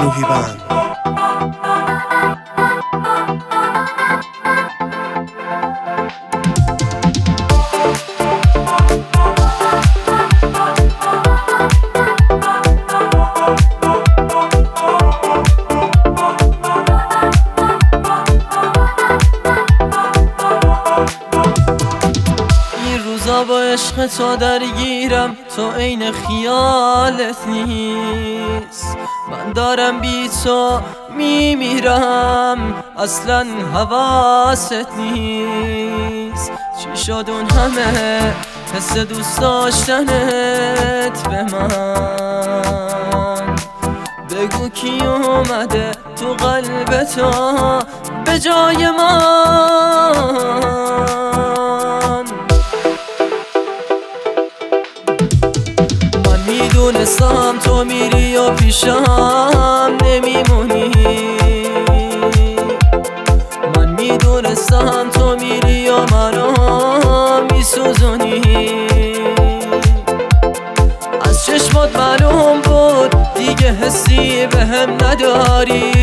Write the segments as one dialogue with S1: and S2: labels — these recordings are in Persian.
S1: نوحی بند.
S2: با عشق تو درگیرم، تو عین خیالت نیست. من دارم بی تو میمیرم، اصلا حواست نیست. چی شد اون همه حس دوست داشتنت به من؟ بگو کی اومده تو قلب تو به جای من؟ میدونستم تو میری و پیشم نمیمونی. من میدونستم تو میری و منو میسوزونی. از چشمات معلوم بود دیگه حسی بهم نداری.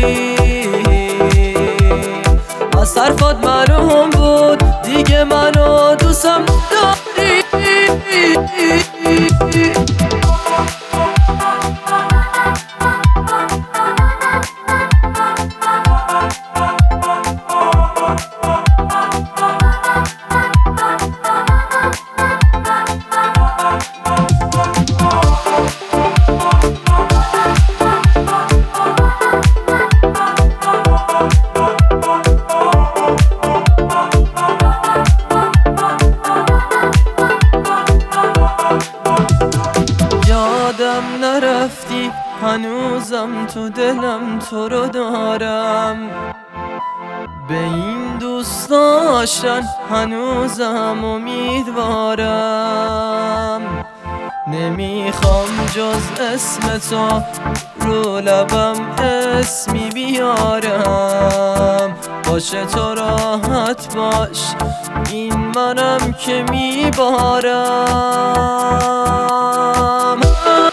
S2: از حرفات معلوم بود دیگه منو دوستم داری. نرفتی هنوزم تو دلم تو رو دارم. به این دوست داشتن هنوزم امیدوارم. نمیخوام جز اسم تو رو لبم اسمی بیارم. باشه تو راحت باش، این منم که میبارم.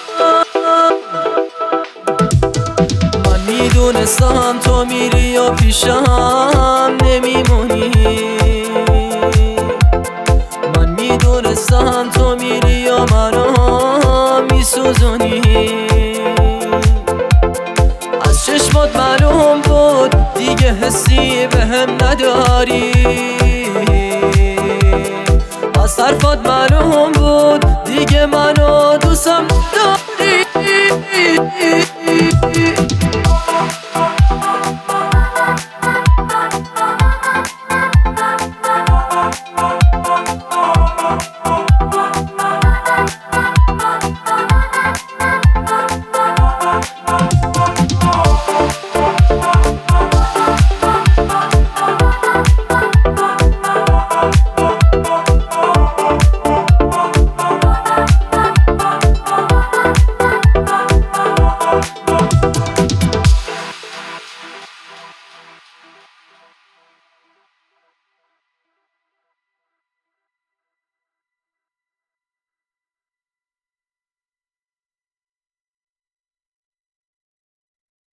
S2: میدونستم تو میری و پیشم نمیمونی. من میدونستم تو میری و منو میسوزونی. از چشمات معلوم بود دیگه حسی بهم نداری. از حرفات معلوم بود دیگه منو دوستم داری.